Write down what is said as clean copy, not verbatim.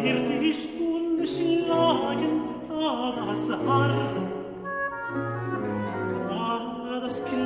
wird die Stunde schlagen, da das Haar, da das Kleid